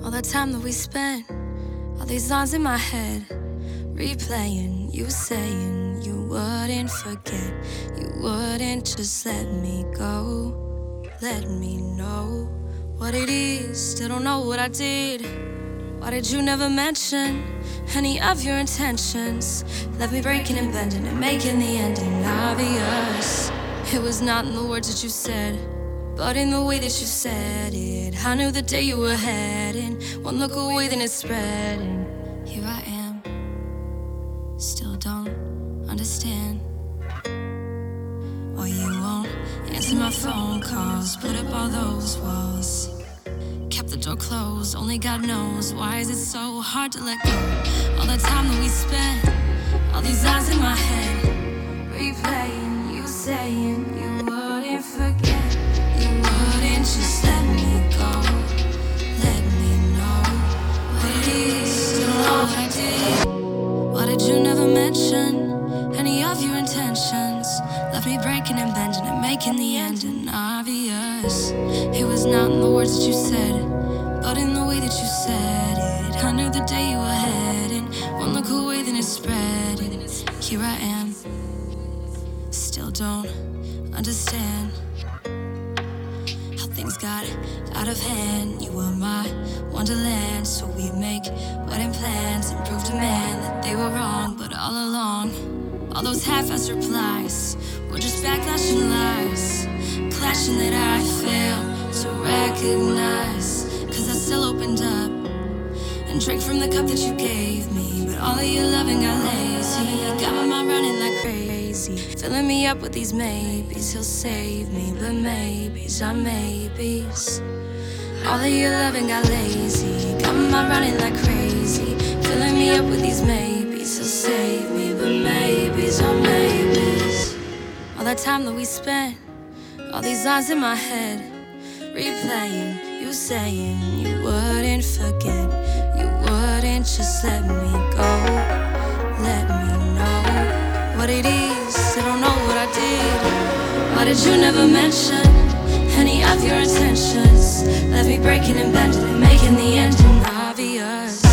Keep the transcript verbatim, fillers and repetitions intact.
All the time that we spent, all these lines in my head, replaying, you saying you wouldn't forget, you wouldn't just let me go. Let me know what it is, still don't know what I did. Why did you never mention any of your intentions? Left me breaking and bending and making the ending obvious. It was not in the words that you said, but in the way that you said it. I knew the day you were heading, one look away then it's spreading. Here I am, still don't understand why you won't answer my phone calls, put up all those walls, kept the door closed, only God knows. Why is it so hard to let go? All the time that we spent, all these eyes in my head, replaying, you saying you wouldn't forget, you wouldn't just let me go. Let me know what it is, you don't know what I did. Why did you never mention any of your intentions? Left me breaking and bending and making the ending obvious. It was not in the words that you said, but in the way that you said it. I knew the day you were heading, one look away then it's spreading. Here I am, still don't understand how things got out of hand. You were my wonderland, so we'd make wedding plans and prove to man that they were wrong. But all along, all those half-assed replies were just backlash and lies, clashing that I failed to recognize. Cause I still opened up and drank from the cup that you gave me, but all of your loving got lazy, got my mind running like crazy, filling me up with these maybes. He'll save me, but maybes are maybes. All of your loving got lazy, got my mind running like crazy, filling me up with these maybes. He'll save me, but maybes are maybes. All that time that we spent, all these lines in my head, replaying, you saying you wouldn't forget, you wouldn't just let me go. Let me know what it is, I don't know what I did. Why did you never mention any of your intentions? Left me breaking and bending and making the ending obvious.